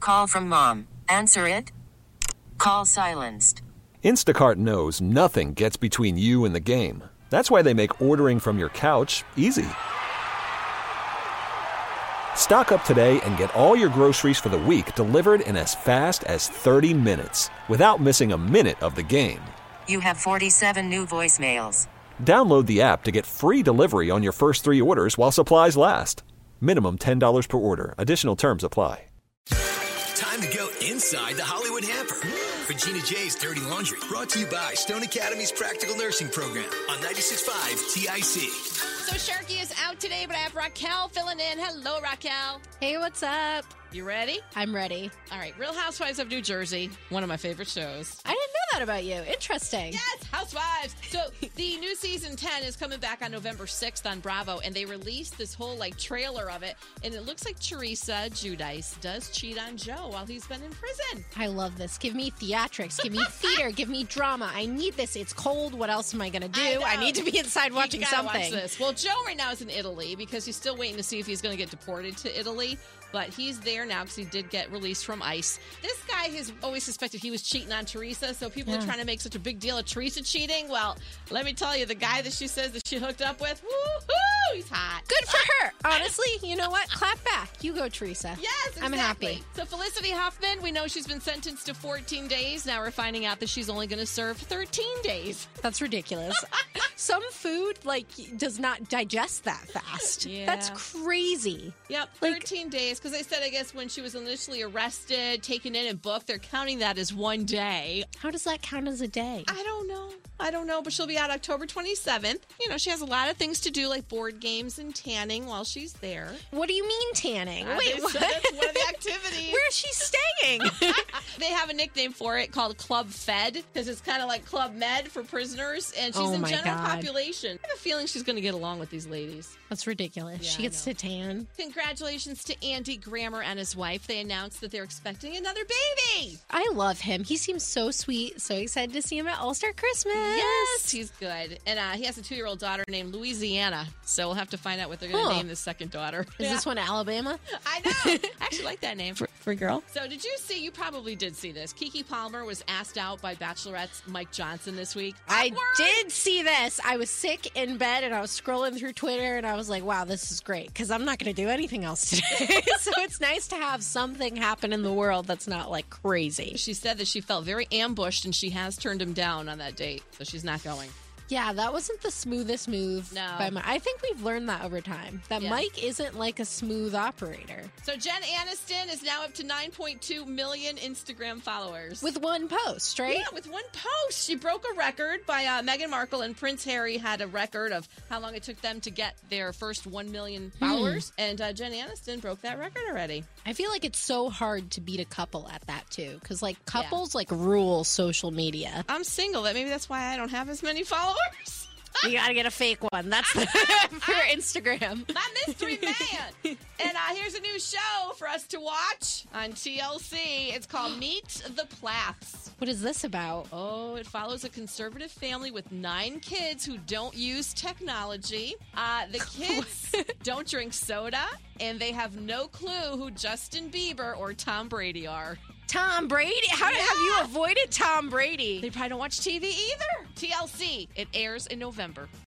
Call from mom. Answer it. Call silenced. Instacart knows nothing gets between you and the game. That's why they make ordering from your couch easy. Stock up today and get all your groceries for the week delivered in as fast as 30 minutes without missing a minute of the game. You have 47 new voicemails. Download the app to get free delivery on your first 3 orders while supplies last. Minimum $10 per order. Additional terms apply. Time to go inside the Hollywood Hamper. Regina J's Dirty Laundry, brought to you by Stone Academy's Practical Nursing Program on 96.5 TIC. So Sharky is out today, but I have Raquel filling in. Hello, Raquel. Hey, what's up? You ready? I'm ready. All right, Real Housewives of New Jersey, one of my favorite shows. I didn't know that about you. Interesting. Yes, Housewives. So the new season 10 is coming back on November 6th on Bravo, and they released this whole trailer of it, and it looks like Teresa Giudice does cheat on Joe while he's been in prison. I love this. Give me theatrics. Give me theater. Give me drama. I need this. It's cold. What else am I going to do? I need to be inside watching something. Watch this. Well, Joe right now is in Italy because he's still waiting to see if he's going to get deported to Italy. But he's there now because he did get released from ICE. This guy has always suspected he was cheating on Teresa, so people are trying to make such a big deal of Teresa cheating. Well, let me tell you, the guy that she says that she hooked up with, woo-hoo, he's hot. Good for her. Honestly, you know what? Clap back. You go, Teresa. Yes, exactly. I'm happy. So Felicity Huffman, we know she's been sentenced to 14 days. Now we're finding out that she's only going to serve 13 days. That's ridiculous. Some food, does not digest that fast. Yeah. That's crazy. Yep, 13 days. Because they said, I guess, when she was initially arrested, taken in and booked, they're counting that as one day. How does that count as a day? I don't know, but she'll be out October 27th. You know, she has a lot of things to do, like board games and tanning while she's there. What do you mean tanning? Wait, what? That's one of the activities. Where is she staying? They have a nickname for it called Club Fed, because it's kind of like Club Med for prisoners, and she's in general population. I have a feeling she's going to get along with these ladies. That's ridiculous. Yeah, she gets to tan. Congratulations to Andy Grammer and his wife. They announced that they're expecting another baby. I love him. He seems so sweet. So excited to see him at All-Star Christmas. Yes, he's good. And he has a 2-year-old daughter named Louisiana. So we'll have to find out what they're going to name the second daughter. Is this one Alabama? I know. I actually like that name for a girl. So did you see, you probably did see this, Keke Palmer was asked out by Bachelorette's Mike Johnson this week. I did see this. I was sick in bed and I was scrolling through Twitter and I was like, wow, this is great because I'm not going to do anything else today. So it's nice to have something happen in the world that's not crazy. She said that she felt very ambushed and she has turned him down on that date. So she's not going. Yeah, that wasn't the smoothest move. No. By Mike. I think we've learned that over time, that Mike isn't like a smooth operator. So Jen Aniston is now up to 9.2 million Instagram followers. With one post, right? Yeah, with one post. She broke a record by Meghan Markle and Prince Harry had a record of how long it took them to get their first 1 million followers. And Jen Aniston broke that record already. I feel like it's so hard to beat a couple at that, too. Because, couples, rule social media. I'm single. Maybe that's why I don't have as many followers. You gotta get a fake one. That's for Instagram. My mystery man. And here's a new show for us to watch on TLC. It's called Meet the Plaths. What is this about? Oh, it follows a conservative family with 9 kids who don't use technology. The kids don't drink soda, and they have no clue who Justin Bieber or Tom Brady are. Tom Brady? How have you avoided Tom Brady? They probably don't watch TV either. TLC. It airs in November.